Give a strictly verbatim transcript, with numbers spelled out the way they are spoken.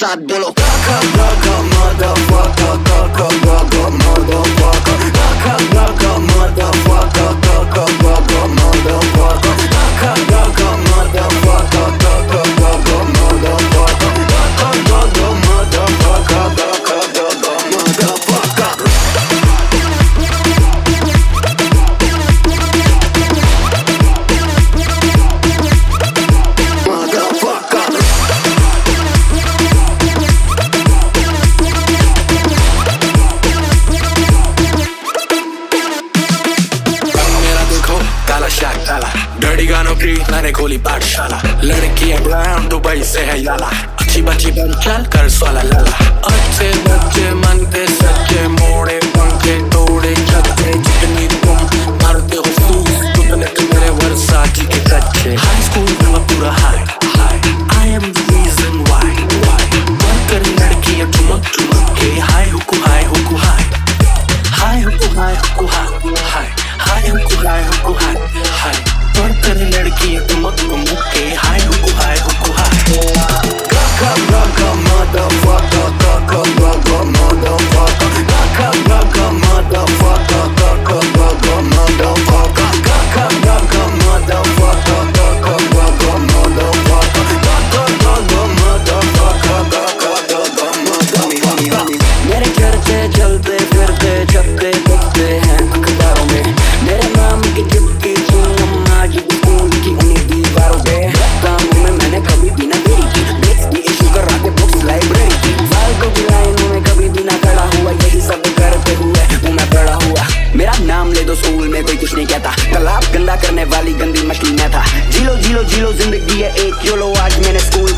साथ बोलो गागा गागा motherfucker गागा गागा motherfucker गागा गागा motherfucker गागा गागा motherfucker गागा गागा motherfucker गागा गागा motherfucker गागा गागा motherfucker गागा गागा motherfucker डर्टी गानों की मैंने खोली पाठशाला, लड़की है ब्राउन दुबई से है याला, अच्छी बच्ची बन चल कर स्वाला लाला, अच्छे बच्चे मन के सच्चे मोड़े पंखे तोड़े छक्के, जितनी तुम मारते हो फूस उतने तुम मेरे वर्साची के कच्चे, हाई स्कूल में पूरा हाई हाई I am the reason why why मन करे लड़की है चुमक चुमक के हाई हुकू हाई हुकू हाई हाई हुकू हाई हुकू हाई हाई हाई हुकू हाई हुकू हाई हाई पर करे लड़की है चुमक चुमक के हाई हुकू हाई हुकू हाई गागा गागा motherfucker गागा गागा motherfucker गागा गागा motherfucker गागा गागा motherfucker गागा गागा motherfucker गागा गागा motherfucker गागा गागा motherfucker गागा गागा motherfucker मेरे चर्चे चलते फिरते छक्के बजते हैं अखबारों में, मेरे नाम की चिपकी चुनम आज भी स्कूल की उन्हीं दीवारों पे, कामों में मैंने कभी भी ना देरी की, डेस्क भी इशू कर रहा थे बुक्स लाइब्रेरी की, फालतू की लाइनों में कभी भी ना खड़ा हुआ, यही सब करते हुए हूँ मैं बड़ा हुआ, मेरा नाम ले दो स्कूल में कोई कुछ नहीं कहता, तालाब गंदा करने वाली गंदी मछली मैं था, जिलो जिलो जिलो जिंदगी है एक योलो, आज मैंने स्कूल